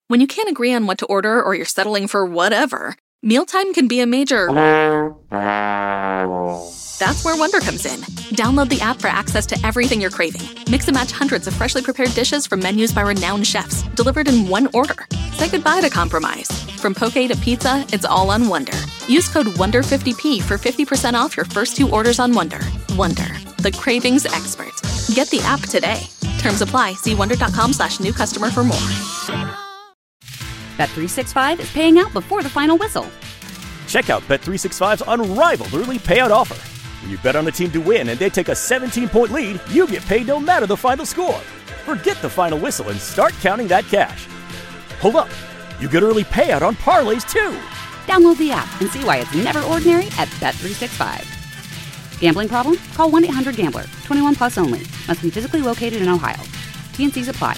When you can't agree on what to order or you're settling for whatever, mealtime can be a major... That's where Wonder comes in. Download the app for access to everything you're craving. Mix and match hundreds of freshly prepared dishes from menus by renowned chefs, delivered in one order. Say goodbye to compromise. From poke to pizza, it's all on Wonder. Use code WONDER50P for 50% off your first 2 orders on Wonder. Wonder, the cravings expert. Get the app today. Terms apply. See wonder.com/new customer for more. Bet365 is paying out before the final whistle. Check out Bet365's unrivaled early payout offer. When you bet on a team to win and they take a 17-point lead, you get paid no matter the final score. Forget the final whistle and start counting that cash. Hold up. You get early payout on parlays, too. Download the app and see why it's never ordinary at Bet365. Gambling problem? Call 1-800-GAMBLER. 21 plus only. Must be physically located in Ohio. T&Cs apply.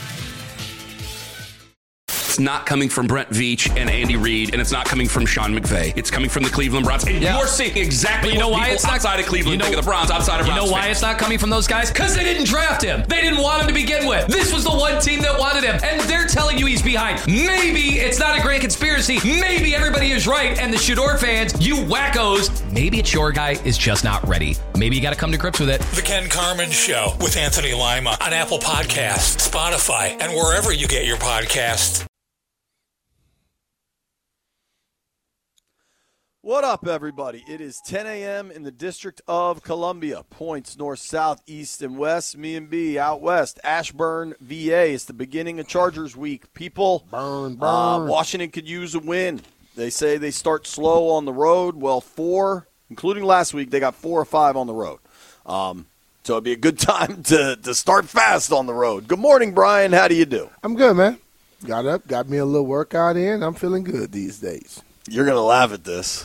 It's not coming from Brent Veach and Andy Reid, and it's not coming from Sean McVay. It's coming from the Cleveland Browns. And you're seeing exactly what people outside of Cleveland think of the Browns, outside of Browns. You know why it's not coming from those guys? Because they didn't draft him. They didn't want him to begin with. This was the one team that wanted him, and they're telling you he's behind. Maybe it's not a grand conspiracy. Maybe everybody is right, and the Shador fans, you wackos, maybe it's your guy is just not ready. Maybe you got to come to grips with it. The Ken Carman Show with Anthony Lima on Apple Podcasts, Spotify, and wherever you get your podcasts. What up, everybody? It is 10 a.m. in the District of Columbia. Points north, south, east, and west. Me and B out west. Ashburn, VA. It's the beginning of Chargers week. People, burn. Washington could use a win. They say they start slow on the road. Well, 4, including last week, they got 4 or 5 on the road. So it'd be a good time to start fast on the road. Good morning, Brian. How do you do? I'm good, man. Got up, got me a little workout in. I'm feeling good these days. You're going to laugh at this.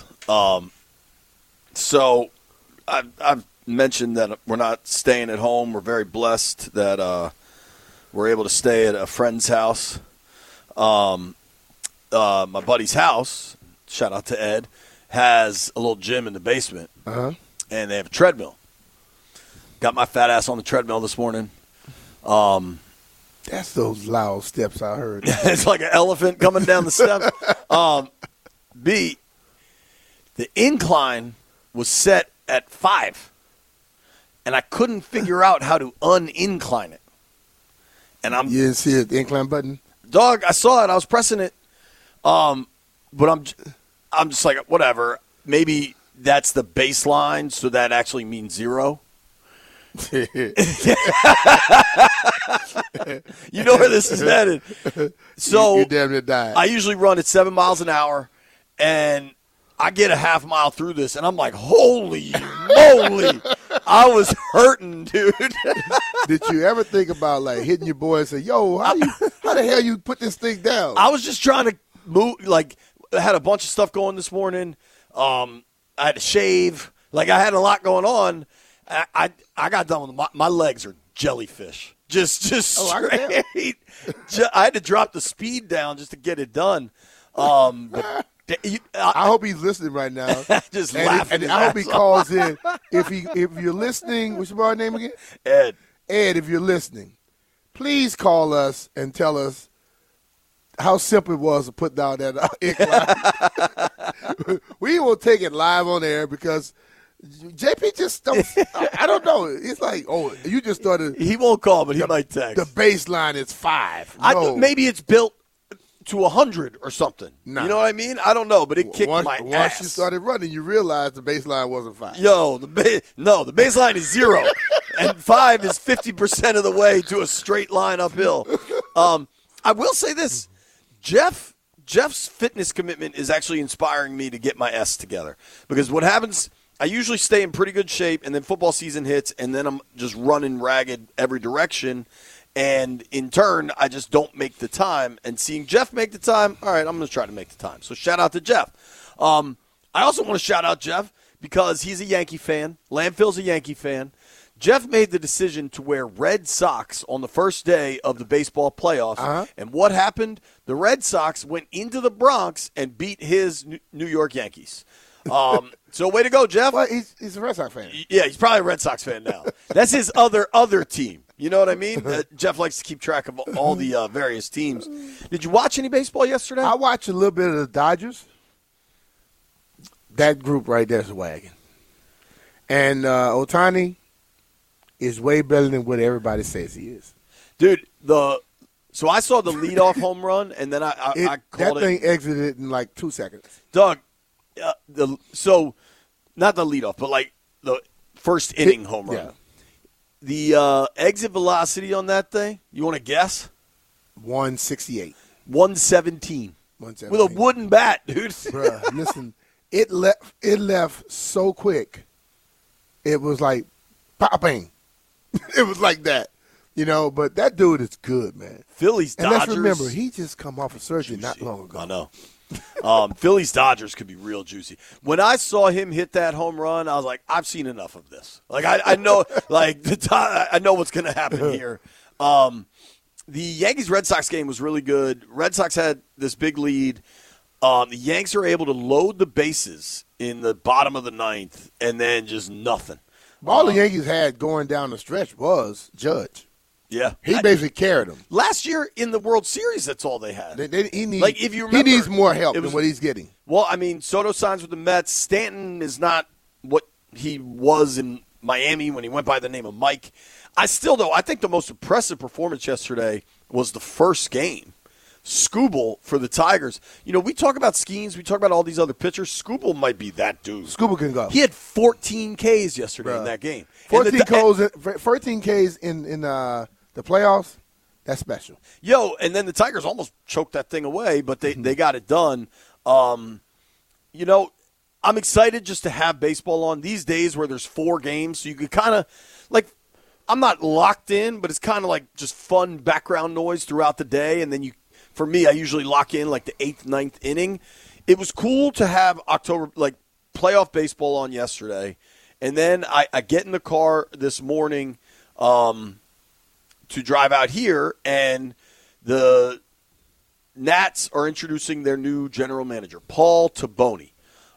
So I've mentioned that we're not staying at home. We're very blessed that we're able to stay at a friend's house. My buddy's house, shout out to Ed, has a little gym in the basement, and they have a treadmill. Got my fat ass on the treadmill this morning. That's those loud steps I heard. It's like an elephant coming down the step. B, the incline was set at 5, and I couldn't figure out how to unincline it. And you didn't see the incline button? Dog, I saw it. I was pressing it. But I'm just like, whatever. Maybe that's the baseline, so that actually means 0. You know where this is headed. So you damn near died. I usually run at 7 miles an hour, and I get a half mile through this, and I'm like, holy moly. I was hurting, dude. Did you ever think about, like, hitting your boy and say, yo, how the hell you put this thing down? I was just trying to move. Like, I had a bunch of stuff going this morning. I had to shave. Like, I had a lot going on. I got done with my legs are jellyfish. Just straight. I had to drop the speed down just to get it done. But I hope he's listening right now. Just laughing. And I hope he calls in. If you're listening, what's your boy's name again? Ed, if you're listening, please call us and tell us how simple it was to put down that incline. We will take it live on air because JP just don't. I don't know. It's like, oh, you just started. He won't call, but he might text. The baseline is 5. No. Maybe it's built to 100 or something. Nah. You know what I mean? I don't know, but it kicked my ass. Once you started running, you realized the baseline wasn't 5. Yo, the baseline is 0, and 5 is 50% of the way to a straight line uphill. I will say this, Jeff's fitness commitment is actually inspiring me to get my S together, because what happens, I usually stay in pretty good shape, and then football season hits, and then I'm just running ragged every direction. And in turn, I just don't make the time. And seeing Jeff make the time, all right, I'm going to try to make the time. So shout out to Jeff. I also want to shout out Jeff because he's a Yankee fan. Landfill's a Yankee fan. Jeff made the decision to wear red socks on the first day of the baseball playoffs. And what happened? The Red Sox went into the Bronx and beat his New York Yankees. So way to go, Jeff. Well, he's a Red Sox fan. Yeah, he's probably a Red Sox fan now. That's his other team. You know what I mean? Jeff likes to keep track of all the various teams. Did you watch any baseball yesterday? I watched a little bit of the Dodgers. That group right there is a wagon. And Ohtani is way better than what everybody says he is. Dude, so I saw the leadoff home run, and then I called that thing exited in like 2 seconds. Doug, so not the leadoff, but like the first inning home run. Yeah. The exit velocity on that thing, you want to guess? 168. 117. With a wooden bat, dude. Bruh, listen, it left so quick. It was like popping. It was like that. You know, but that dude is good, man. Phillies, Dodgers. And let's remember, he just come off of surgery not long ago. I know. Phillies, Dodgers could be real juicy. When I saw him hit that home run, I was like, I've seen enough of this. Like, I know, I know what's going to happen here. The Yankees-Red Sox game was really good. Red Sox had this big lead. The Yanks are able to load the bases in the bottom of the ninth, and then just nothing. All the Yankees had going down the stretch was Judge. Yeah. He basically carried them. Last year in the World Series, that's all they had. He needs more help than what he's getting. Well, I mean, Soto signs with the Mets. Stanton is not what he was in Miami when he went by the name of Mike. I think the most impressive performance yesterday was the first game. Skubal for the Tigers. You know, we talk about Skeens. We talk about all these other pitchers. Skubal might be that dude. Skubal can go. He had 14 Ks yesterday in that game. 14 Ks in the playoffs. That's special. Yo, and then the Tigers almost choked that thing away, but they got it done. You know, I'm excited just to have baseball on these days where there's 4 games, so you could kind of like. I'm not locked in, but it's kind of like just fun background noise throughout the day, and then for me, I usually lock in like the 8th, 9th inning. It was cool to have October, like playoff baseball on yesterday. And then I get in the car this morning to drive out here, and the Nats are introducing their new general manager, Paul Taboni.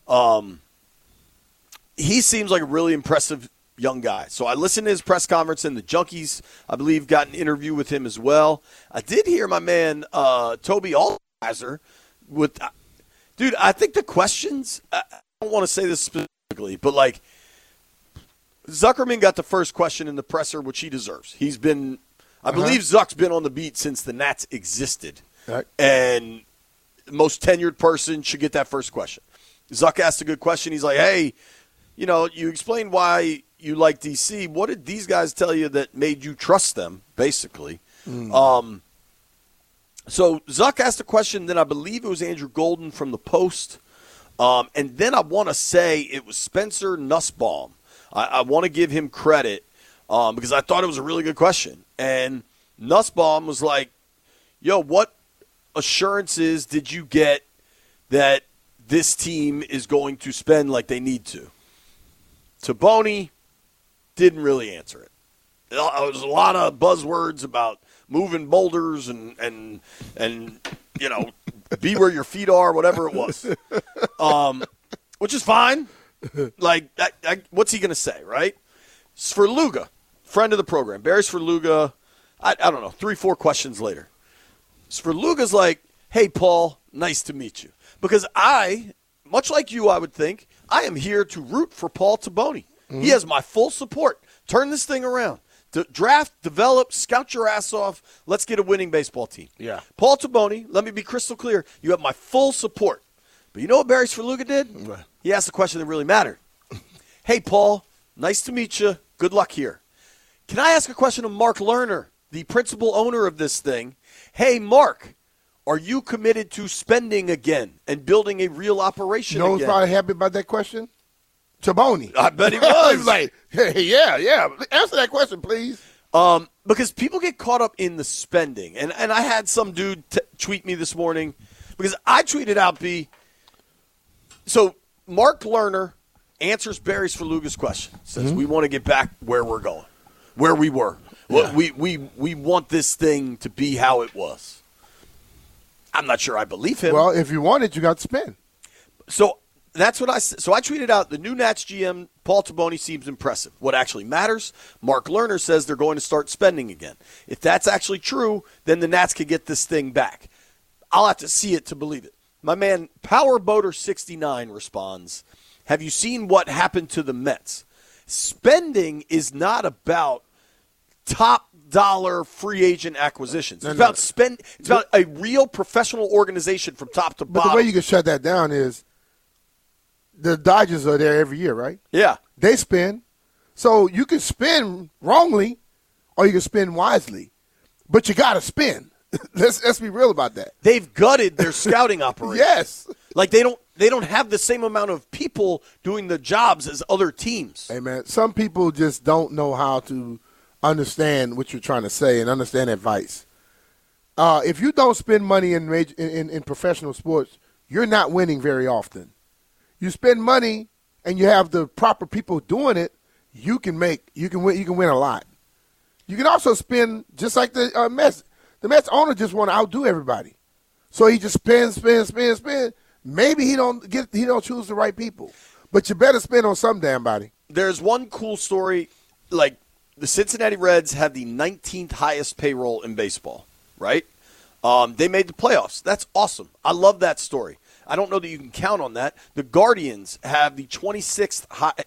He seems like a really impressive young guy. So I listened to his press conference, and the Junkies, I believe, got an interview with him as well. I did hear my man Toby Altizer with dude, I think the questions, I don't want to say this specifically, but like Zuckerman got the first question in the presser, which he deserves. He's been, I believe Zuck's been on the beat since the Nats existed. Right. And the most tenured person should get that first question. Zuck asked a good question. He's like, hey, you know, you explained why you like DC. What did these guys tell you that made you trust them, basically? So Zuck asked a question, then I believe it was Andrew Golden from the Post. And then I want to say it was Spencer Nussbaum. I want to give him credit because I thought it was a really good question. And Nussbaum was like, yo, what assurances did you get that this team is going to spend like they need to? Taboni didn't really answer it. There was a lot of buzzwords about moving boulders and you know, be where your feet are, whatever it was, which is fine. Like, what's he going to say, right? Sverluga, friend of the program, Barry Sverluga, I don't know, 3-4 questions later. Sverluga's like, hey, Paul, nice to meet you. Because I, much like you, I would think, I am here to root for Paul Taboni. Mm-hmm. He has my full support. Turn this thing around. Draft, develop, scout your ass off. Let's get a winning baseball team. Yeah. Paul Taboni, let me be crystal clear. You have my full support. But you know what Barry Sverluga did? What? He asked the question that really mattered. Hey, Paul, nice to meet you. Good luck here. Can I ask a question of Mark Lerner, the principal owner of this thing? Hey, Mark, are you committed to spending again and building a real operation again? You know who's probably happy about that question? Taboni. I bet he was. He was like, hey, yeah. Answer that question, please. Because people get caught up in the spending. And I had some dude tweet me this morning because I tweeted out So Mark Lerner answers Barry Sverluga's question. Says, we want to get back where we're going, where we were. Yeah. We want this thing to be how it was. I'm not sure I believe him. Well, if you want it, you got to spend. So That's what I said. So I tweeted out the new Nats GM, Paul Taboni, seems impressive. What actually matters, Mark Lerner says they're going to start spending again. If that's actually true, then the Nats could get this thing back. I'll have to see it to believe it. My man, Powerboater69 responds, have you seen what happened to the Mets? Spending is not about top dollar free agent acquisitions. It's about a real professional organization from top to bottom. But the way you can shut that down is the Dodgers are there every year, right? Yeah. They spend. So you can spend wrongly or you can spend wisely. But you got to spend. Let's be real about that. They've gutted their scouting operation. Yes. Like they don't have the same amount of people doing the jobs as other teams. Hey, man, some people just don't know how to understand what you're trying to say and understand advice. If you don't spend money in professional sports, you're not winning very often. You spend money and you have the proper people doing it, you can win a lot. You can also spend just like the Mets. The Mets owner just want to outdo everybody, so he just spends. Maybe he don't choose the right people, but you better spend on some damn body. There's one cool story, like the Cincinnati Reds have the 19th highest payroll in baseball, right? They made the playoffs. That's awesome. I love that story. I don't know that you can count on that. The Guardians have the 26th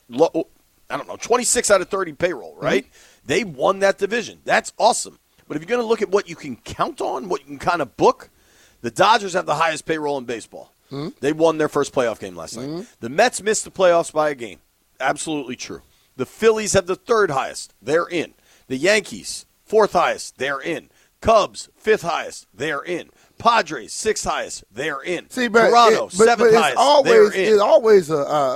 26 out of 30 payroll, right? Mm-hmm. They won that division. That's awesome. But if you're going to look at what you can count on, what you can kind of book, the Dodgers have the highest payroll in baseball. Mm-hmm. They won their first playoff game last night. The Mets missed the playoffs by a game. Absolutely true. The Phillies have the third highest. They're in. The Yankees, fourth highest. They're in. Cubs, fifth highest. They're in. Padres, sixth highest. They're in. Toronto, seventh highest. They're in. It's always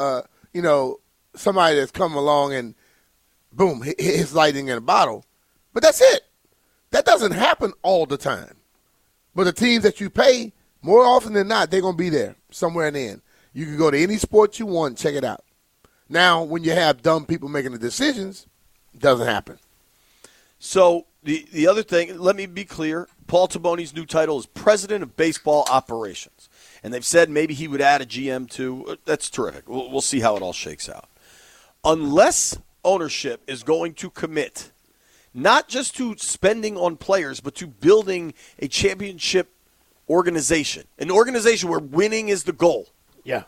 somebody that's come along and boom, hits lightning in a bottle. But that's it. That doesn't happen all the time. But the teams that you pay, more often than not, they're going to be there somewhere in the end. You can go to any sport you want, check it out. Now, when you have dumb people making the decisions, it doesn't happen. So the other thing, let me be clear, Paul Taboni's new title is President of Baseball Operations. And they've said maybe he would add a GM too. That's terrific. We'll see how it all shakes out. Unless ownership is going to commit not just to spending on players, but to building a championship organization, an organization where winning is the goal. Yeah.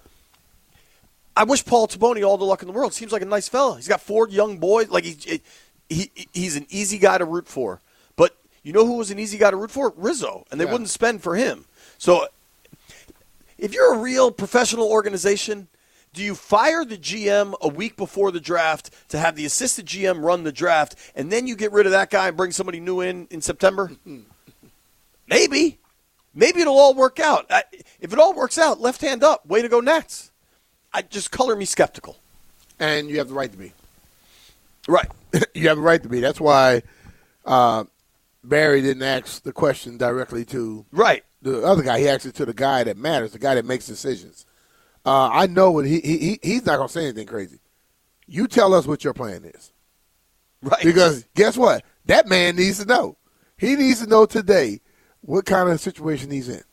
I wish Paul Taboni all the luck in the world. Seems like a nice fella. He's got 4 young boys. Like he's an easy guy to root for. But you know who was an easy guy to root for? Rizzo. And they wouldn't spend for him. So if you're a real professional organization, do you fire the GM a week before the draft to have the assistant GM run the draft, and then you get rid of that guy and bring somebody new in September? Maybe. Maybe it'll all work out. If it all works out, left hand up, way to go Nats. Just color me skeptical. And you have the right to be. Right. You have the right to be. That's why Barry didn't ask the question directly to the other guy. He asked it to the guy that matters, the guy that makes decisions. I know what he's not going to say anything crazy. You tell us what your plan is. Right. Because guess what? That man needs to know. He needs to know today what kind of situation he's in.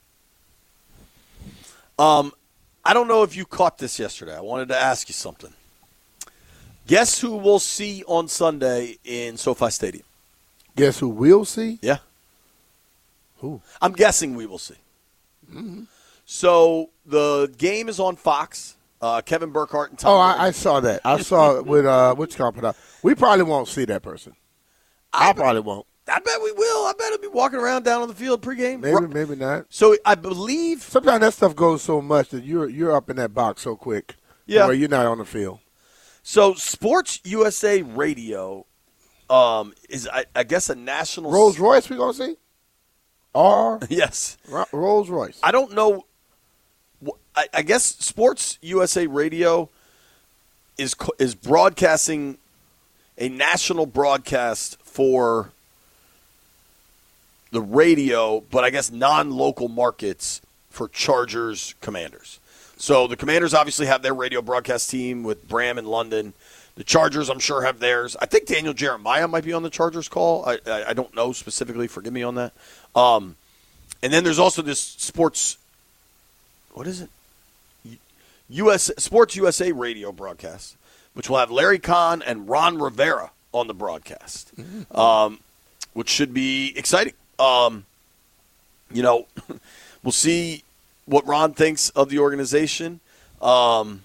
I don't know if you caught this yesterday. I wanted to ask you something. Guess who we'll see on Sunday in SoFi Stadium? Guess who we'll see? Yeah. Who? I'm guessing we will see. Mm-hmm. So the game is on Fox. Kevin Burkhardt and Tom. Oh, I saw that. I saw it with what's called. We probably won't see that person. I probably won't. I bet we will. I bet he'll be walking around down on the field pregame. Maybe not. So I believe sometimes that stuff goes so much that you're up in that box so quick. Yeah. Where you're not on the field. So Sports USA Radio is I guess a national Rolls Royce we're gonna see. Or yes, Rolls Royce. I don't know. I guess Sports USA Radio is broadcasting a national broadcast for the radio, but I guess non-local markets for Chargers Commanders. So the Commanders obviously have their radio broadcast team with Bram in London. The Chargers, I'm sure, have theirs. I think Daniel Jeremiah might be on the Chargers call. I don't know specifically. Forgive me on that. And then there's also this sports – what is it? Sports USA radio broadcast, which will have Larry Kahn and Ron Rivera on the broadcast, which should be exciting. We'll see what Ron thinks of the organization. And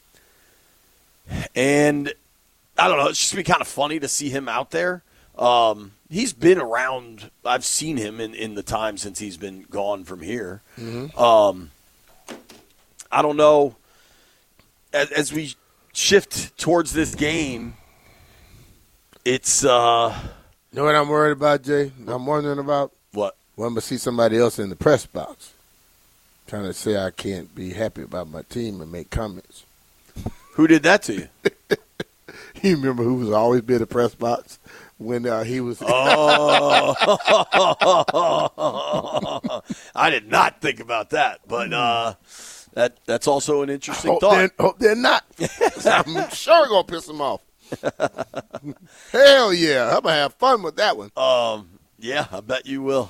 I don't know, it's just going to be kind of funny to see him out there. He's been around. I've seen him in the time since he's been gone from here. I don't know. As we shift towards this game, it's You know what I'm worried about, Jay? I'm wondering about what? When I see somebody else in the press box trying to say I can't be happy about my team and make comments. Who did that to you? You remember who was always be in the press box when he was? Oh, I did not think about that, but that's also an interesting thought. Hope they're not. I'm sure gonna piss them off. Hell yeah, I'm gonna have fun with that one. Yeah, I bet you will.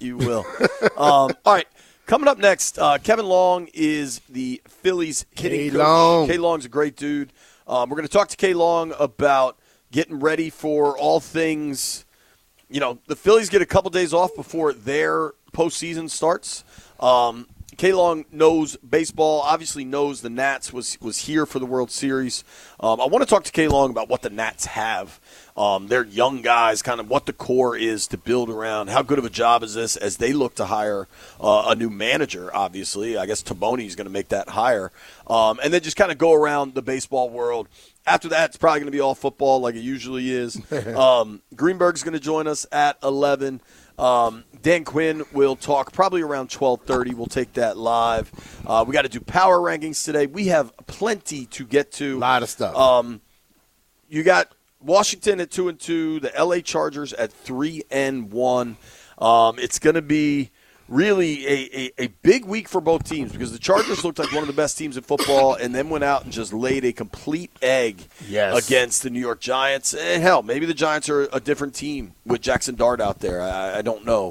All right. Coming up next, Kevin Long is the Phillies hitting coach. K. Long's a great dude. We're going to talk to K. Long about getting ready for all things. The Phillies get a couple days off before their postseason starts. K. Long knows baseball, obviously knows the Nats, was here for the World Series. I want to talk to K. Long about what the Nats have. They're young guys, kind of what the core is to build around. How good of a job is this as they look to hire a new manager, obviously. I guess Taboni is going to make that hire. And then just kind of go around the baseball world. After that, it's probably going to be all football like it usually is. Greenberg's going to join us at 11. Dan Quinn will talk probably around 12:30. We'll take that live. We got to do power rankings today. We have plenty to get to. A lot of stuff. You got Washington at 2-2, the LA Chargers at 3-1. It's going to be really a big week for both teams because the Chargers looked like one of the best teams in football and then went out and just laid a complete egg against the New York Giants. And hell, maybe the Giants are a different team with Jackson Dart out there. I don't know.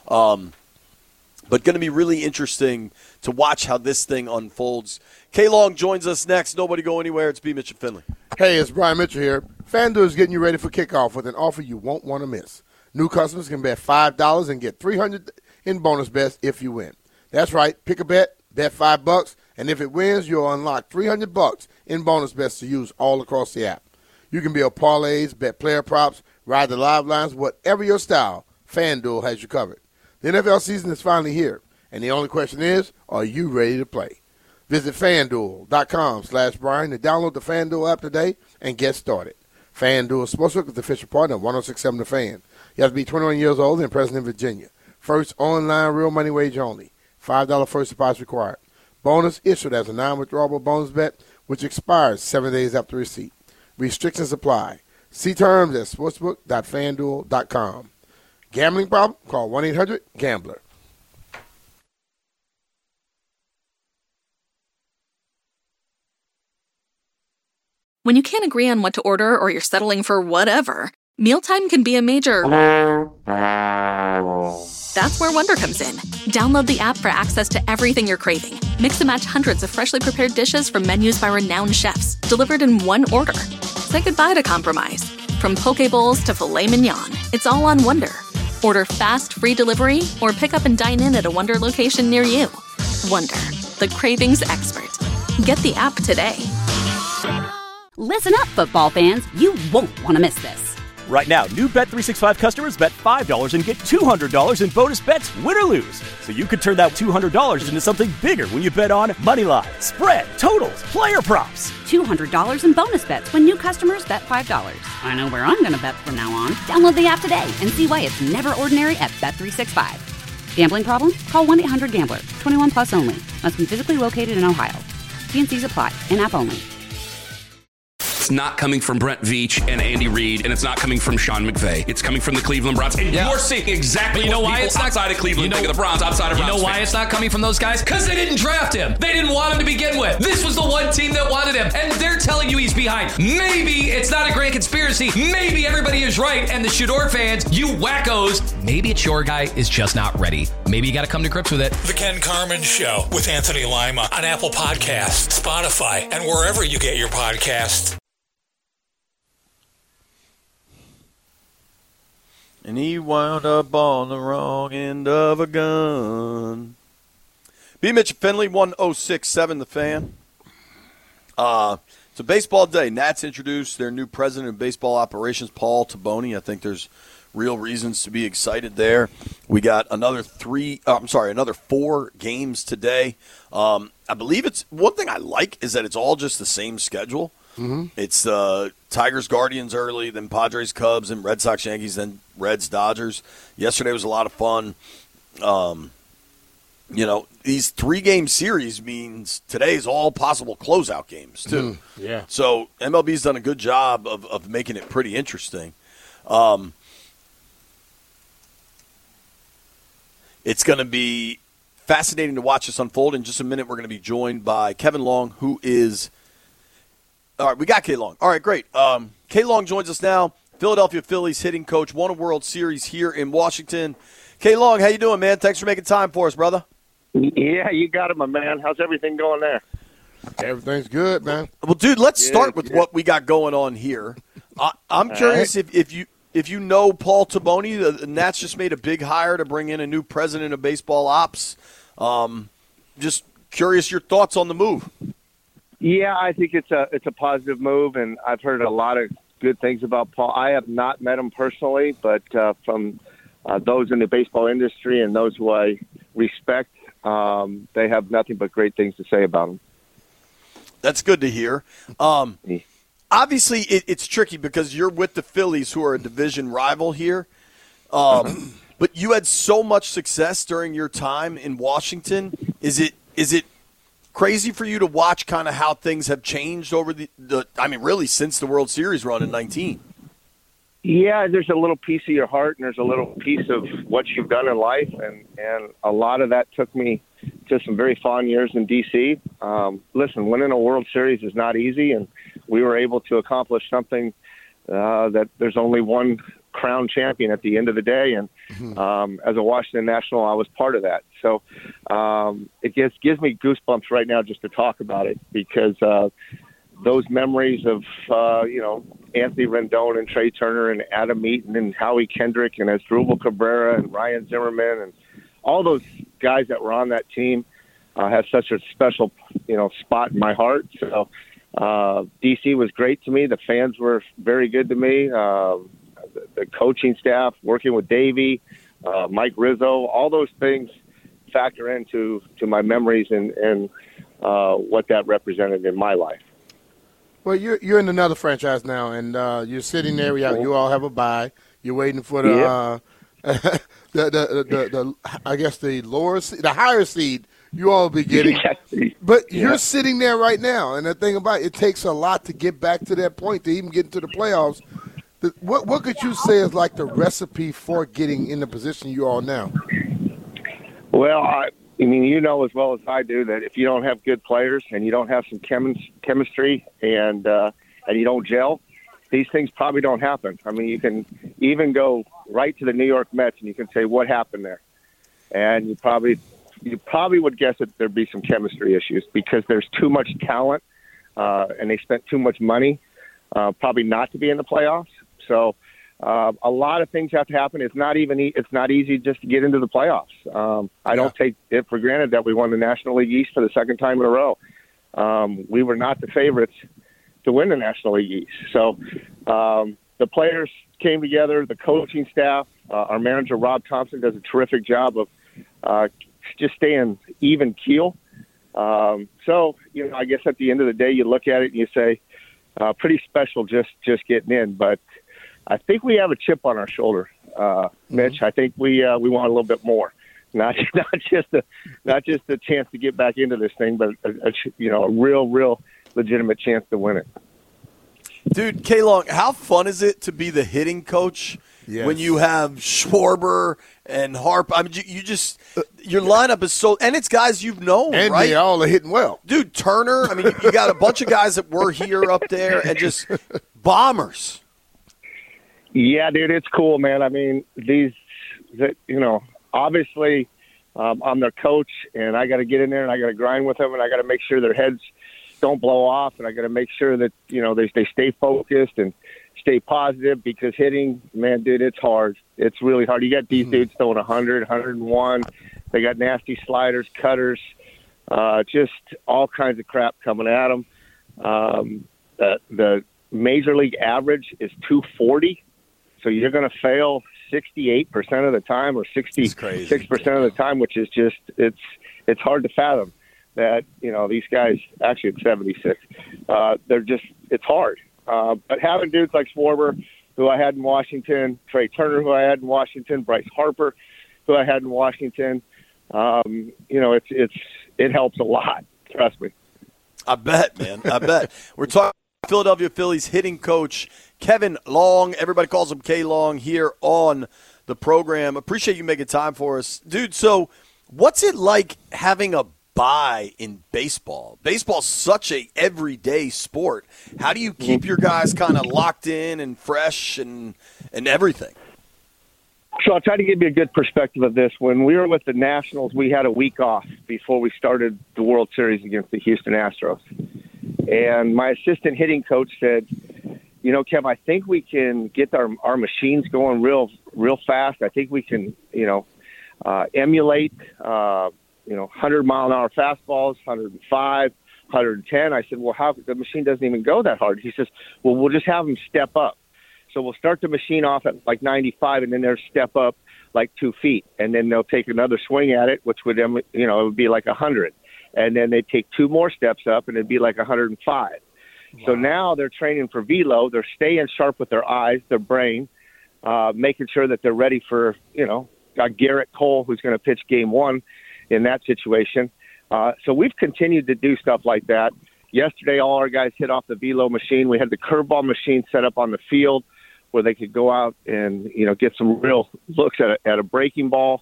But going to be really interesting to watch how this thing unfolds. K. Long joins us next. Nobody go anywhere. It's B. Mitchell Finley. Hey, it's Brian Mitchell here. FanDuel is getting you ready for kickoff with an offer you won't want to miss. New customers can bet $5 and get $300 in bonus bets if you win. That's right. Pick a bet, bet $5, and if it wins, you'll unlock $300 in bonus bets to use all across the app. You can build parlays, bet player props, ride the live lines, whatever your style, FanDuel has you covered. The NFL season is finally here, and the only question is, are you ready to play? Visit FanDuel.com/Brian to download the FanDuel app today and get started. FanDuel Sportsbook is the official partner of 106.7 The Fan. You have to be 21 years old and present in Virginia. First online real money wage only. $5 first deposit required. Bonus issued as a non-withdrawable bonus bet, which expires 7 days after receipt. Restrictions apply. See terms at sportsbook.fanduel.com. Gambling problem? Call 1-800-GAMBLER. When you can't agree on what to order or you're settling for whatever, mealtime can be a major... That's where Wonder comes in. Download the app for access to everything you're craving. Mix and match hundreds of freshly prepared dishes from menus by renowned chefs, delivered in one order. Say goodbye to compromise. From poke bowls to filet mignon, it's all on Wonder. Order fast, free delivery, or pick up and dine in at a Wonder location near you. Wonder, the cravings expert. Get the app today. Listen up, football fans. You won't want to miss this. Right now, new Bet365 customers bet $5 and get $200 in bonus bets, win or lose. So you could turn that $200 into something bigger when you bet on moneyline, spread, totals, player props. $200 in bonus bets when new customers bet $5. I know where I'm going to bet from now on. Download the app today and see why it's never ordinary at Bet365. Gambling problem? Call 1-800-GAMBLER. 21 plus only. Must be physically located in Ohio. T&Cs apply. In-app only. It's not coming from Brent Veach and Andy Reid, and it's not coming from Sean McVay. It's coming from the Cleveland Browns. And you're seeing exactly what people outside of Cleveland think of the Browns, outside of Browns. You know why it's not coming from those guys? Because they didn't draft him. They didn't want him to begin with. This was the one team that wanted him, and they're telling you he's behind. Maybe it's not a grand conspiracy. Maybe everybody is right, and the Shador fans, you wackos, maybe it's your guy is just not ready. maybe you got to come to grips with it. The Ken Carman Show with Anthony Lima on Apple Podcasts, Spotify, and wherever you get your podcasts. And he wound up on the wrong end of a gun. B. Mitch Finley, 1067, The Fan. It's a baseball day. Nats introduced their new president of baseball operations, Paul Taboni. I think there's real reasons to be excited there. We got another 4 games today. I believe it's one thing I like is that it's all just the same schedule. Mm-hmm. It's Tigers, Guardians early, then Padres, Cubs, and Red Sox, Yankees, then Reds, Dodgers. Yesterday was a lot of fun. These 3-game series means today's all possible closeout games, too. Yeah. So MLB's done a good job of making it pretty interesting. It's going to be fascinating to watch this unfold. In just a minute, we're going to be joined by Kevin Long, who is – all right, we got K. Long. All right, great. K. Long joins us now. Philadelphia Phillies hitting coach, won a World Series here in Washington. K. Long, how you doing, man? Thanks for making time for us, brother. Yeah, you got it, my man. How's everything going there? Everything's good, man. Well, dude, let's start with what we got going on here. I'm curious if you know Paul Taboni. The Nats just made a big hire to bring in a new president of baseball ops. Just curious your thoughts on the move. Yeah, I think it's a positive move, and I've heard a lot of good things about Paul. I have not met him personally, but from those in the baseball industry and those who I respect, they have nothing but great things to say about him. That's good to hear. Obviously, it's tricky because you're with the Phillies, who are a division rival here. But you had so much success during your time in Washington. Is it crazy for you to watch kind of how things have changed over really since the World Series run in 19? Yeah, there's a little piece of your heart and there's a little piece of what you've done in life. And a lot of that took me to some very fond years in D.C. Listen, winning a World Series is not easy, and we were able to accomplish something that there's only one crown champion at the end of the day. And as a Washington National, I was part of that. So it gives me goosebumps right now just to talk about it, because those memories of, Anthony Rendon and Trey Turner and Adam Eaton and Howie Kendrick and Asdrubal Cabrera and Ryan Zimmerman and all those guys that were on that team have such a special, spot in my heart. So DC was great to me. The fans were very good to me. The coaching staff, working with Davey, Mike Rizzo, all those things factor into my memories and what that represented in my life. Well, you're in another franchise now, and you're sitting there. You all have a bye. You're waiting for the I guess the higher seed you all will be getting. But you're sitting there right now, and the thing about it takes a lot to get back to that point to even get into the playoffs. What could you say is like the recipe for getting in the position you are now? Well, I mean, you know as well as I do that if you don't have good players and you don't have some chemistry and you don't gel, these things probably don't happen. I mean, you can even go right to the New York Mets and you can say, what happened there? And you probably would guess that there'd be some chemistry issues because there's too much talent and they spent too much money probably not to be in the playoffs. So a lot of things have to happen. It's not easy just to get into the playoffs. I don't take it for granted that we won the National League East for the second time in a row. We were not the favorites to win the National League East. So the players came together, the coaching staff, our manager Rob Thompson does a terrific job of just staying even keel. So, I guess at the end of the day, you look at it and you say, pretty special just getting in. But I think we have a chip on our shoulder, Mitch. I think we want a little bit more, not just a chance to get back into this thing, but a real legitimate chance to win it. Dude, K-Long, how fun is it to be the hitting coach when you have Schwarber and Harp? I mean, your lineup is so – and it's guys you've known, and right? And they all are hitting well. Dude, Turner, I mean, you got a bunch of guys that were here up there and just bombers. Yeah, dude, it's cool, man. I mean, obviously I'm their coach, and I got to get in there and I got to grind with them, and I got to make sure their heads don't blow off, and I got to make sure that they stay focused and stay positive, because hitting, man, dude, it's hard. It's really hard. You got these dudes throwing 100, 101. They got nasty sliders, cutters, just all kinds of crap coming at them. The major league average is 240, so you're going to fail 68% of the time, or 66% of the time, which is just it's hard to fathom that these guys, actually it's 76. It's hard. But having dudes like Schwarber, who I had in Washington, Trey Turner, who I had in Washington, Bryce Harper, who I had in Washington, it helps a lot. Trust me. I bet, man. I bet. We're talking Philadelphia Phillies hitting coach Kevin Long. Everybody calls him K Long here on the program. Appreciate you making time for us. Dude, so what's it like having a bye in baseball? Baseball's such a everyday sport. How do you keep your guys kind of locked in and fresh and everything? So I'll try to give you a good perspective of this. When we were with the Nationals, we had a week off before we started the World Series against the Houston Astros. And my assistant hitting coach said, Kev, I think we can get our machines going real fast. I think we can, emulate, 100-mile-an-hour fastballs, 105, 110. I said, well, how the machine doesn't even go that hard. He says, well, we'll just have them step up. So we'll start the machine off at like 95, and then they'll step up like 2 feet, and then they'll take another swing at it, which would, it would be like 100. And then they take 2 more steps up, and it'd be like 105. Wow. So now they're training for velo. They're staying sharp with their eyes, their brain, making sure that they're ready for, Garrett Cole, who's going to pitch game 1 in that situation. So we've continued to do stuff like that. Yesterday, all our guys hit off the velo machine. We had the curveball machine set up on the field where they could go out and, get some real looks at a breaking ball.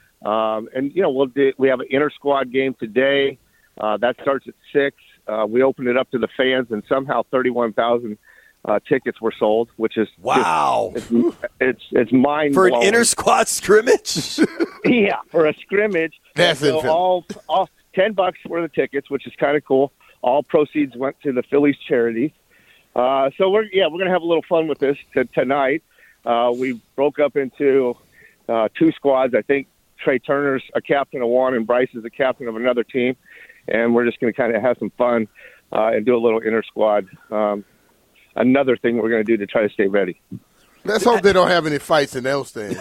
We have an inter-squad game today. That starts at 6. We opened it up to the fans, and somehow 31,000 tickets were sold, which is wow. It's mind for blowing. An inter-squad scrimmage. Yeah, for a scrimmage. That's so all $10 for the tickets, which is kind of cool. All proceeds went to the Phillies charities. So we're going to have a little fun with this tonight. We broke up into 2 squads. I think Trey Turner's a captain of one, and Bryce is a captain of another team. And we're just going to kind of have some fun and do a little inter-squad. Another thing we're going to do to try to stay ready. Let's hope they don't have any fights in L stand.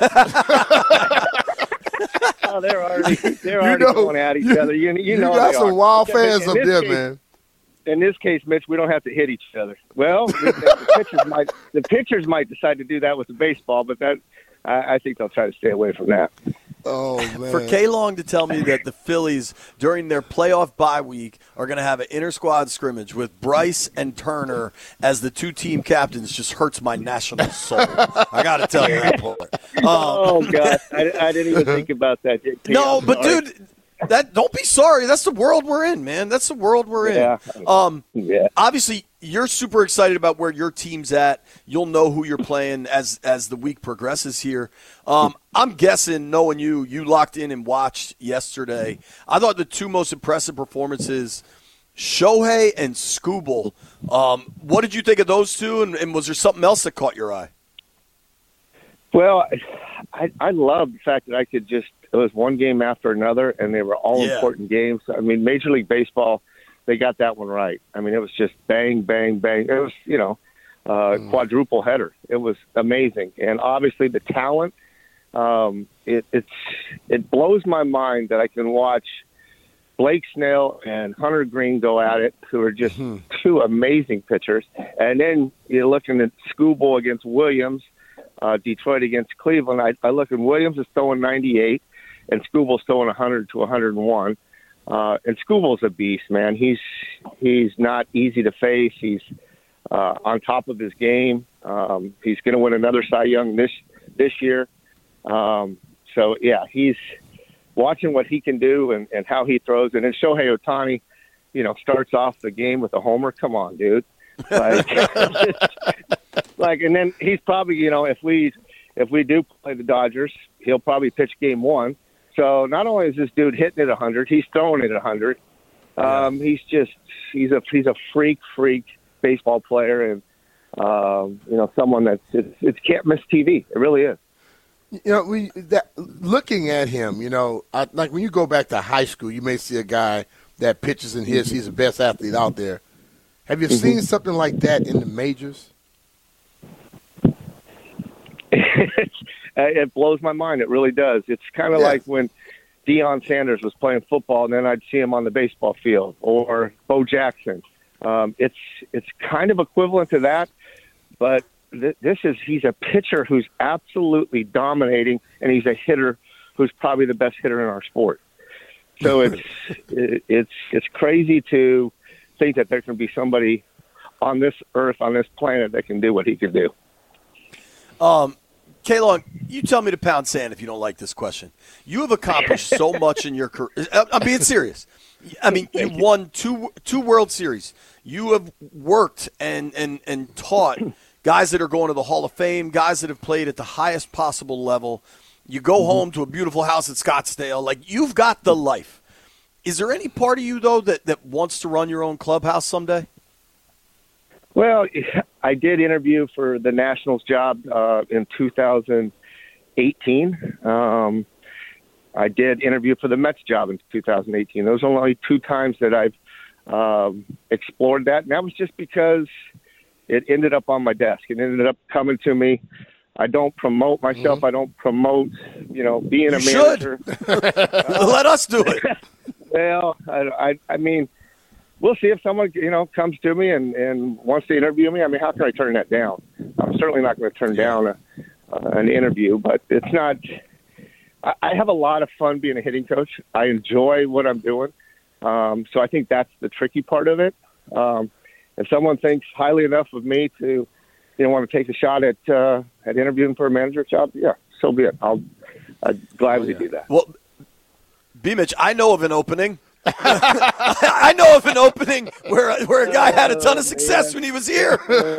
Oh, they're already going at each other. You know, got some wild fans up there, man. In this case, Mitch, we don't have to hit each other. Well, the pitchers might decide to do that with the baseball, but I think they'll try to stay away from that. Oh, man. For K-Long to tell me that the Phillies, during their playoff bye week, are going to have an inter-squad scrimmage with Bryce and Turner as the 2 team captains just hurts my national soul. I got to tell you that part. Oh, God. I didn't even think about that. No, but, dude, don't be sorry. That's the world we're in, man. That's the world we're in. Yeah. Obviously, you're super excited about where your team's at. You'll know who you're playing as the week progresses here. I'm guessing, knowing you locked in and watched yesterday. I thought the 2 most impressive performances, Shohei and Skubal. What did you think of those 2, and was there something else that caught your eye? Well, I love the fact that it was one game after another, and they were all important games. I mean, Major League Baseball, they got that one right. I mean, it was just bang, bang, bang. It was, quadruple header. It was amazing. And obviously the talent, it blows my mind that I can watch Blake Snell and Hunter Green go at it, who are just 2 amazing pitchers. And then you're looking at Skubal against Williams, Detroit against Cleveland. I look at Williams is throwing 98, and Skubal's throwing 100 to 101. And Skubal's a beast, man. He's not easy to face. He's on top of his game. He's going to win another Cy Young this year. So yeah, he's watching what he can do and how he throws. And then Shohei Ohtani, starts off the game with a homer. Come on, dude. And then he's probably, if we do play the Dodgers, he'll probably pitch game 1. So not only is this dude hitting it 100, he's throwing it 100. He's a freak baseball player, and someone that's it's can't miss TV. It really is. Looking at him, like when you go back to high school, you may see a guy that pitches and hits. He's the best athlete out there. Have you seen something like that in the majors? It blows my mind. It really does. It's kind of like when Deion Sanders was playing football, and then I'd see him on the baseball field, or Bo Jackson. It's kind of equivalent to that, but he's a pitcher who's absolutely dominating, and he's a hitter who's probably the best hitter in our sport. So it's crazy to think that there can be somebody on this earth, on this planet, that can do what he can do. K-Long, you tell me to pound sand if you don't like this question. You have accomplished so much in your career. I'm being serious. I mean, you won two World Series. You have worked and taught guys that are going to the Hall of Fame, guys that have played at the highest possible level. You go home to a beautiful house at Scottsdale. Like, you've got the life. Is there any part of you, though, that wants to run your own clubhouse someday? Well, I did interview for the Nationals job in 2018. I did interview for the Mets job in 2018. Those are only 2 times that I've explored that, and that was just because it ended up on my desk. It ended up coming to me. I don't promote myself. I don't promote, being a manager. Let us do it. Well, I mean, we'll see if someone, comes to me and wants to interview me. I mean, how can I turn that down? I'm certainly not going to turn down an interview, but it's not – I have a lot of fun being a hitting coach. I enjoy what I'm doing. So I think that's the tricky part of it. If someone thinks highly enough of me to, want to take a shot at interviewing for a manager job, yeah, so be it. I'd gladly do that. Well, B-Mitch, I know of an opening. I know of an opening where a guy had a ton of success when he was here.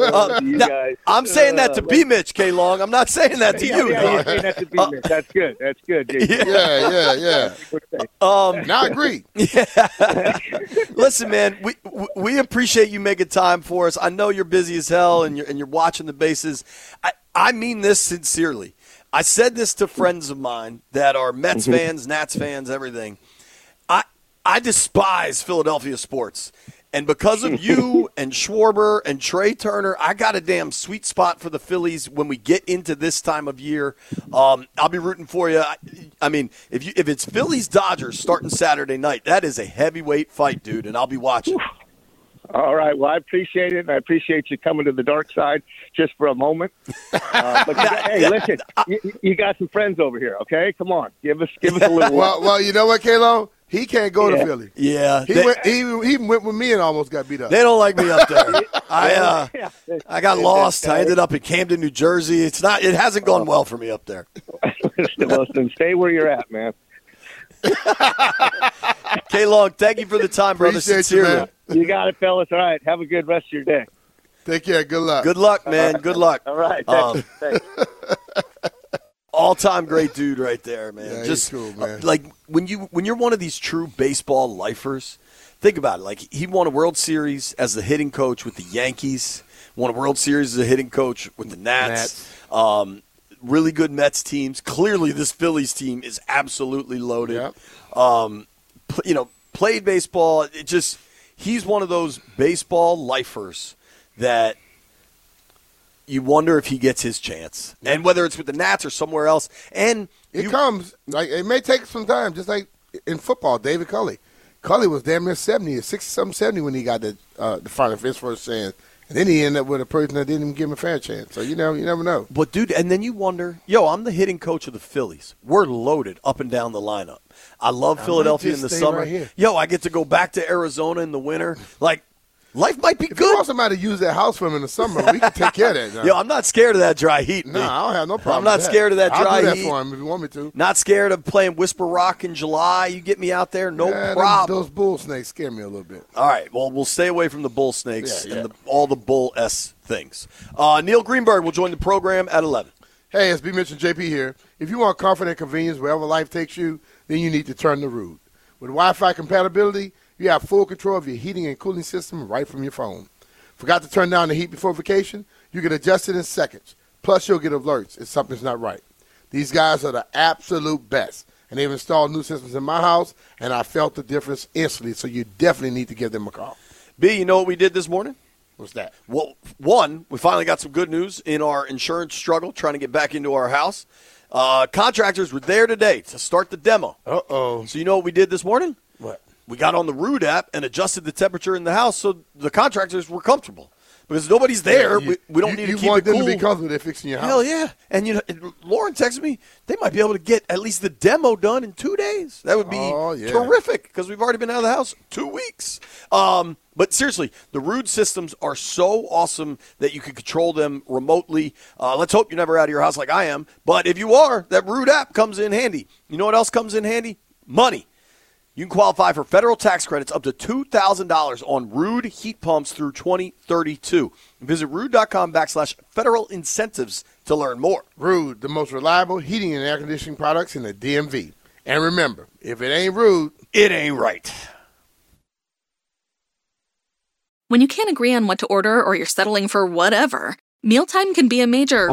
I'm saying that to B-Mitch, K-Long. I'm not saying that to you. Yeah, you're saying that to B-Mitch. That's good. That's good, Jason. Yeah. Now I agree. Yeah. Listen, man, we appreciate you making time for us. I know you're busy as hell, and you're watching the bases. I mean this sincerely. I said this to friends of mine that are Mets fans, Nats fans, everything. I despise Philadelphia sports. And because of you and Schwarber and Trey Turner, I got a damn sweet spot for the Phillies when we get into this time of year. I'll be rooting for you. I mean, if it's Phillies-Dodgers starting Saturday night, that is a heavyweight fight, dude, and I'll be watching. All right. Well, I appreciate it, and I appreciate you coming to the dark side just for a moment. But hey, listen, you got some friends over here, okay? Come on, give us a little. Well, you know what, K-Lo? He can't go to Philly. Yeah, he went with me and almost got beat up. They don't like me up there. I got lost. I ended up in Camden, New Jersey. It hasn't gone well for me up there. Listen, stay where you're at, man. K-Long, thank you for the time, brother. Sincerely. You, man. You got it, fellas. All right. Have a good rest of your day. Take care. Good luck. Good luck, man. Good luck. All right. Thanks. All-time great dude right there, man. Yeah, just he's cool, man. Like when you're one of these true baseball lifers, think about it. Like, he won a World Series as the hitting coach with the Yankees, won a World Series as a hitting coach with the Nats. Really good Mets teams. Clearly, this Phillies team is absolutely loaded. Yep. Played baseball. He's one of those baseball lifers that you wonder if he gets his chance, and whether it's with the Nats or somewhere else. And it comes. Like, it may take some time, just like in football. David Culley was damn near 70, 60-something, 70 when he got the final his first chance, and then he ended up with a person that didn't even give him a fair chance. So you never know. But dude, and then you wonder, I'm the hitting coach of the Phillies. We're loaded up and down the lineup. I love Philadelphia in the summer. Right, I get to go back to Arizona in the winter. Like, life might be if good. you want somebody to use that house for him in the summer, we can take care of that. I'm not scared of that dry heat. No, I don't have no problem. I'm not scared of that dry heat. I'll do that for him if you want me to. Not scared of playing Whisper Rock in July. You get me out there, no problem. Those bull snakes scare me a little bit. All right, well, we'll stay away from the bull snakes and all the bull S things. Neil Greenberg will join the program at 11. Hey, it's B. Mitch and JP here. If you want comfort and convenience wherever life takes you, then you need to turn to Ruud. With Wi-Fi compatibility, you have full control of your heating and cooling system right from your phone. Forgot to turn down the heat before vacation? You can adjust it in seconds. Plus, you'll get alerts if something's not right. These guys are the absolute best, and they've installed new systems in my house, and I felt the difference instantly, so you definitely need to give them a call. B, you know what we did this morning? What's that? Well, one, we finally got some good news in our insurance struggle, trying to get back into our house. Contractors were there today to start the demo. Uh-oh. So you know what we did this morning? What? We got on the Ruud app and adjusted the temperature in the house so the contractors were comfortable. Because nobody's there, we don't need to keep it cool. You want them to be comfortable. They're fixing your house. Hell yeah. And, Lauren texted me, they might be able to get at least the demo done in 2 days. That would be terrific because we've already been out of the house 2 weeks. But seriously, the Ruud systems are so awesome that you can control them remotely. Let's hope you're never out of your house like I am. But if you are, that Ruud app comes in handy. You know what else comes in handy? Money. You can qualify for federal tax credits up to $2,000 on Ruud heat pumps through 2032. Visit Ruud.com/federal incentives to learn more. Ruud, the most reliable heating and air conditioning products in the DMV. And remember, if it ain't Ruud, it ain't right. When you can't agree on what to order or you're settling for whatever, mealtime can be a major...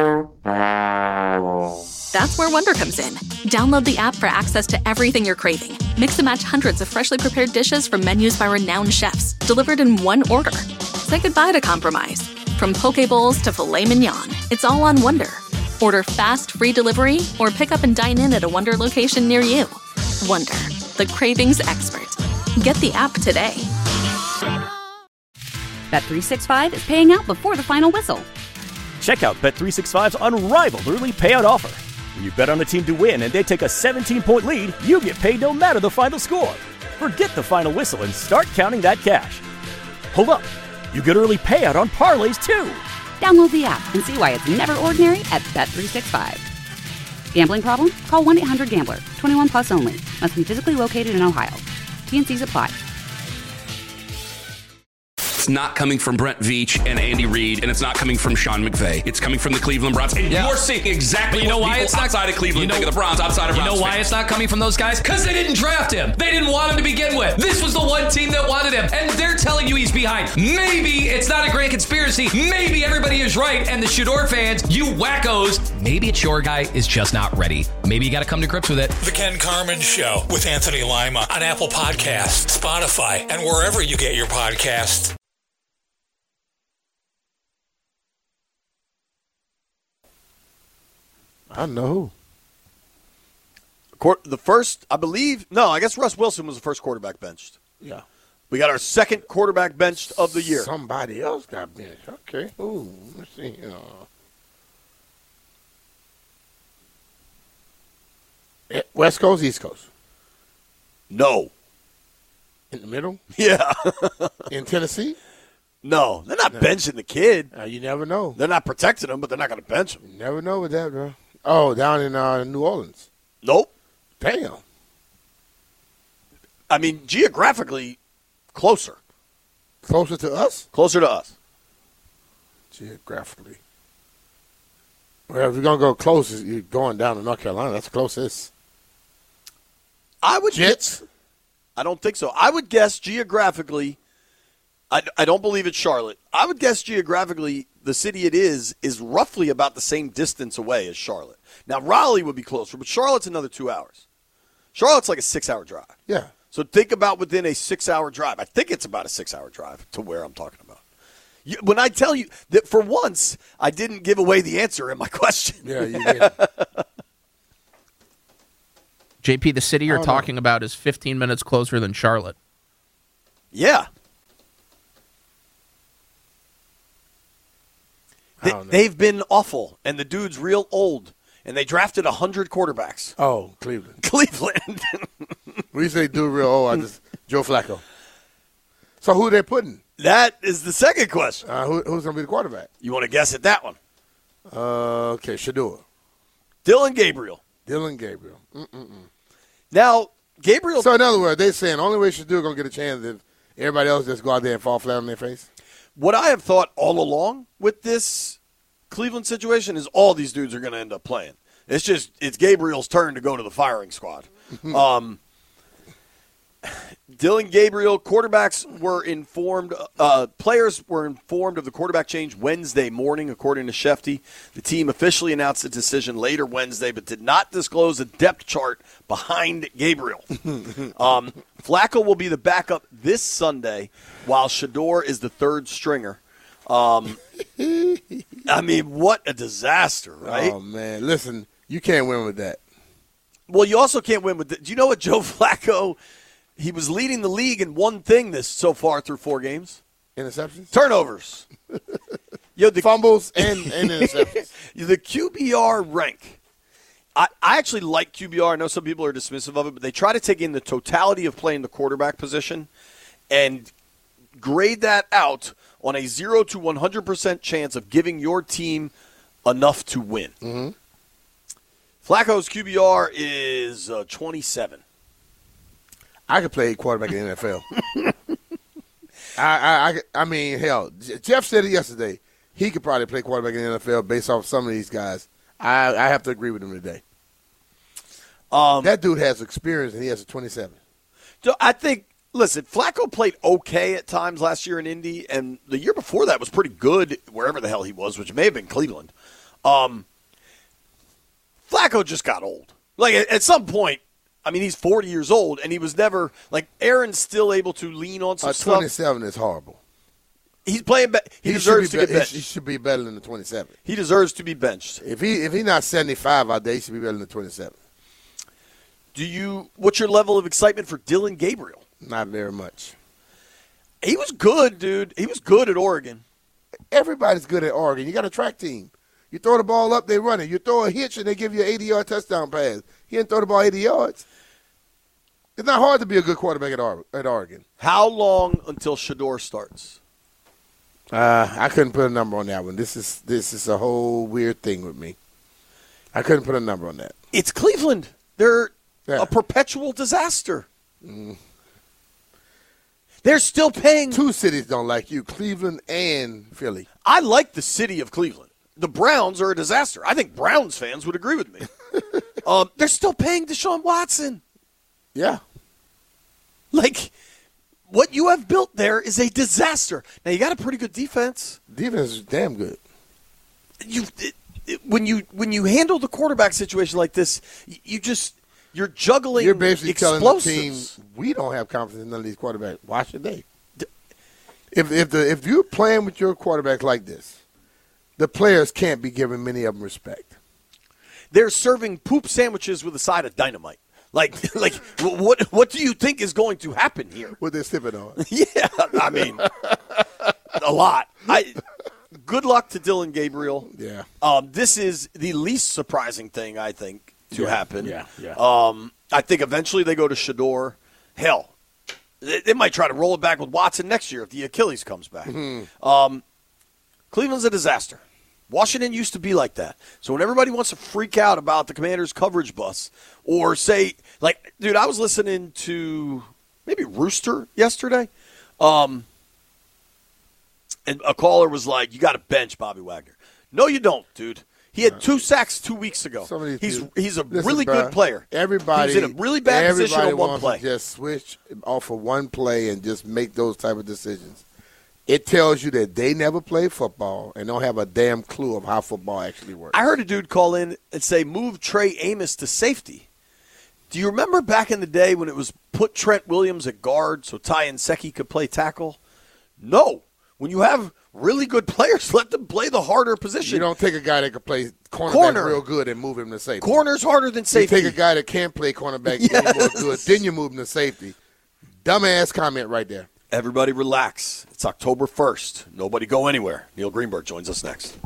That's where Wonder comes in. Download the app for access to everything you're craving. Mix and match hundreds of freshly prepared dishes from menus by renowned chefs, delivered in one order. Say goodbye to compromise. From poke bowls to filet mignon, it's all on Wonder. Order fast, free delivery, or pick up and dine in at a Wonder location near you. Wonder, the cravings expert. Get the app today. Bet365 is paying out before the final whistle. Check out Bet365's unrivaled early payout offer. When you bet on a team to win and they take a 17-point lead, you get paid no matter the final score. Forget the final whistle and start counting that cash. Hold up. You get early payout on parlays, too. Download the app and see why it's never ordinary at Bet365. Gambling problem? Call 1-800-GAMBLER. 21 plus only. Must be physically located in Ohio. T&Cs apply. It's not coming from Brent Veach and Andy Reid, and it's not coming from Sean McVay. It's coming from the Cleveland Browns. And you're seeing exactly what people outside of Cleveland think of the Browns, outside of Browns. You know why fans. it's not coming from those guys? Because they didn't draft him. They didn't want him to begin with. This was the one team that wanted him, and they're telling you he's behind. Maybe it's not a grand conspiracy. Maybe everybody is right, and the Shador fans, you wackos, maybe it's your guy is just not ready. Maybe you got to come to grips with it. The Ken Carman Show with Anthony Lima on Apple Podcasts, Spotify, and wherever you get your podcasts. I know The first, I believe, I guess Russ Wilson was the first quarterback benched. Yeah. We got our second quarterback benched of the year. Somebody else got benched. Okay. Ooh, let's see. West Coast, East Coast? No. In the middle? Yeah. In Tennessee? No, they're not benching the kid. You never know. They're not protecting him, but they're not going to bench him. You never know with that, bro. Oh, down in New Orleans. Nope. Damn. I mean, geographically, closer. Closer to us? Closer to us. Geographically. Well, if you're going to go close, you're going down to North Carolina. That's the closest. I would Jets? I don't think so. I would guess geographically, I don't believe it's Charlotte. I would guess geographically the city it is roughly about the same distance away as Charlotte. Now, Raleigh would be closer, but Charlotte's another 2 hours. Charlotte's like a 6-hour drive. Yeah. So think about within a 6-hour drive. I think it's about a 6-hour drive to where I'm talking about. When I tell you that for once, I didn't give away the answer in my question. Yeah, you did. JP, the city you're talking about is 15 minutes closer than Charlotte. Yeah. They've been awful, and the dude's real old, and they drafted 100 quarterbacks. Oh, Cleveland. Cleveland. When you say dude real old, Joe Flacco. So who they putting? That is the second question. Who's going to be the quarterback? You want to guess at that one? Okay, Shador. Dylan Gabriel. Now, Gabriel. So in other words, they're saying the only way Shador going to get a chance if everybody else just go out there and fall flat on their face? What I have thought all along with this Cleveland situation is all these dudes are going to end up playing. It's Gabriel's turn to go to the firing squad. Dylan Gabriel, quarterbacks were informed, players were informed of the quarterback change Wednesday morning, according to Shefty. The team officially announced the decision later Wednesday, but did not disclose a depth chart behind Gabriel. Flacco will be the backup this Sunday, while Shador is the third stringer. I mean, what a disaster, right? Oh, man. Listen, you can't win with that. Well, you also can't win with – do you know what Joe Flacco – he was leading the league in one thing so far through 4 games. Interceptions? Turnovers. Fumbles and interceptions. The QBR rank. I actually like QBR. I know some people are dismissive of it, but they try to take in the totality of playing the quarterback position and grade that out on a 0 to 100% chance of giving your team enough to win. Mm-hmm. Flacco's QBR is 27. I could play quarterback in the NFL. I mean, hell, Jeff said it yesterday. He could probably play quarterback in the NFL based off some of these guys. I have to agree with him today. That dude has experience, and he has a 27. So I think, listen, Flacco played okay at times last year in Indy, and the year before that was pretty good wherever the hell he was, which may have been Cleveland. Flacco just got old. Like, at some point, I mean, he's 40 years old, and he was never – like, Aaron's still able to lean on some stuff. 27 is horrible. He's playing – he deserves to get benched. He should be better than the 27. He deserves to be benched. If he's not 75 out there, he should be better than the 27. What's your level of excitement for Dylan Gabriel? Not very much. He was good, dude. He was good at Oregon. Everybody's good at Oregon. You got a track team. You throw the ball up, they run it. You throw a hitch, and they give you an 80-yard touchdown pass. He didn't throw the ball 80 yards. It's not hard to be a good quarterback at Oregon. How long until Shador starts? I couldn't put a number on that one. This is a whole weird thing with me. I couldn't put a number on that. It's Cleveland. They're a perpetual disaster. Mm. They're still paying. 2 cities don't like you, Cleveland and Philly. I like the city of Cleveland. The Browns are a disaster. I think Browns fans would agree with me. They're still paying Deshaun Watson. Yeah. Like, what you have built there is a disaster. Now, you got a pretty good defense. Defense is damn good. When you handle the quarterback situation like this, you're juggling. You're basically explosives. telling the team, we don't have confidence in none of these quarterbacks. Why should they? If you're playing with your quarterback like this, the players can't be giving many of them respect. They're serving poop sandwiches with a side of dynamite. Like, what do you think is going to happen here? What they're sipping on? Yeah, I mean, a lot. Good luck to Dylan Gabriel. Yeah. This is the least surprising thing, I think, to happen. Yeah. I think eventually they go to Shador. Hell, they might try to roll it back with Watson next year if the Achilles comes back. Mm-hmm. Cleveland's a disaster. Washington used to be like that. So when everybody wants to freak out about the Commanders' coverage bus or say, like, dude, I was listening to maybe Rooster yesterday, and a caller was like, you got to bench Bobby Wagner. No, you don't, dude. He had 2 sacks 2 weeks ago. He's a really good player. Everybody, he's in a really bad position on one play. To just switch off of one play and just make those type of decisions. It tells you that they never play football and don't have a damn clue of how football actually works. I heard a dude call in and say, move Trey Amos to safety. Do you remember back in the day when it was put Trent Williams at guard so Ty Nsekhe could play tackle? No. When you have really good players, let them play the harder position. You don't take a guy that can play cornerback real good and move him to safety. Corner's harder than safety. You take a guy that can't play cornerback real good, then you move him to safety. Dumbass comment right there. Everybody relax. It's October 1st. Nobody go anywhere. Neil Greenberg joins us next.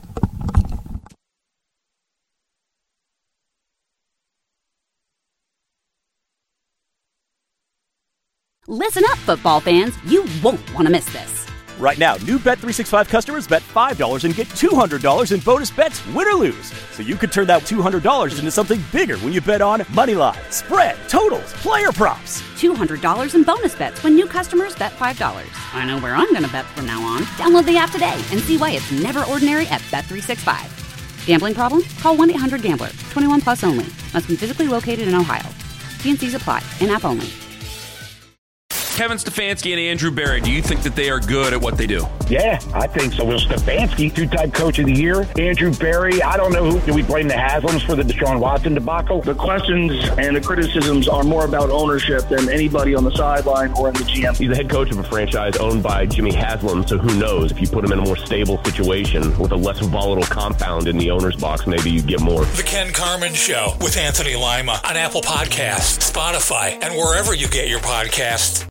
Listen up, football fans. You won't want to miss this. Right now, new Bet365 customers bet $5 and get $200 in bonus bets, win or lose. So you could turn that $200 into something bigger when you bet on money line, spread, totals, player props. $200 in bonus bets when new customers bet $5. I know where I'm going to bet from now on. Download the app today and see why it's never ordinary at Bet365. Gambling problem? Call 1-800-GAMBLER. 21 plus only. Must be physically located in Ohio. T&Cs apply. In-app only. Kevin Stefanski and Andrew Berry, do you think that they are good at what they do? Yeah, I think so. Well, Stefanski, two-time coach of the year. Andrew Berry, I don't know who. Do we blame the Haslams for the Deshaun Watson debacle? The questions and the criticisms are more about ownership than anybody on the sideline or in the GM. He's the head coach of a franchise owned by Jimmy Haslam, so who knows? If you put him in a more stable situation with a less volatile compound in the owner's box, maybe you'd get more. The Ken Carman Show with Anthony Lima on Apple Podcasts, Spotify, and wherever you get your podcasts.